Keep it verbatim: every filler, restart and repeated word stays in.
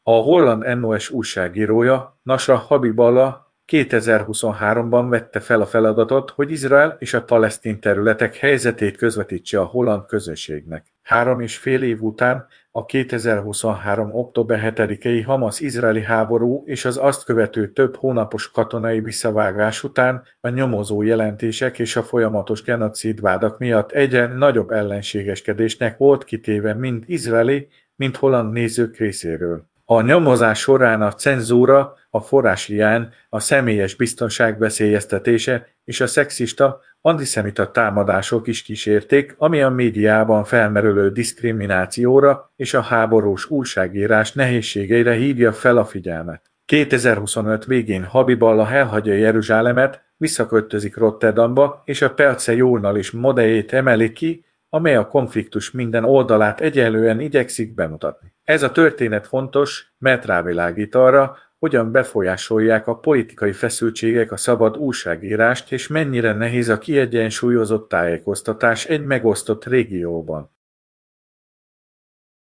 A holland N O S újságírója Nasra Habiballah kétezer-huszonháromban vette fel a feladatot, hogy Izrael és a palesztin területek helyzetét közvetítse a holland közönségnek. Három és fél év után a kétezer-huszonhárom. október hetedikei Hamasz-izraeli háború és az azt követő több hónapos katonai visszavágás után a nyomozó jelentések és a folyamatos genocídvádak miatt egyre nagyobb ellenségeskedésnek volt kitéve mind izraeli, mind holland nézők részéről. A nyomozás során a cenzúra, a forráshiány, a személyes biztonság veszélyeztetése és a szexista, antiszemita támadások is kísérték, ami a médiában felmerülő diszkriminációra és a háborús újságírás nehézségeire hívja fel a figyelmet. kétezer-huszonöt végén Habiballah elhagyja Jeruzsálemet, visszaköltözik Rotterdamba, és a Perce journalist modelljét emeli ki, amely a konfliktus minden oldalát egyenlően igyekszik bemutatni. Ez a történet fontos, mert rávilágít arra, hogyan befolyásolják a politikai feszültségek a szabad újságírást, és mennyire nehéz a kiegyensúlyozott tájékoztatás egy megosztott régióban.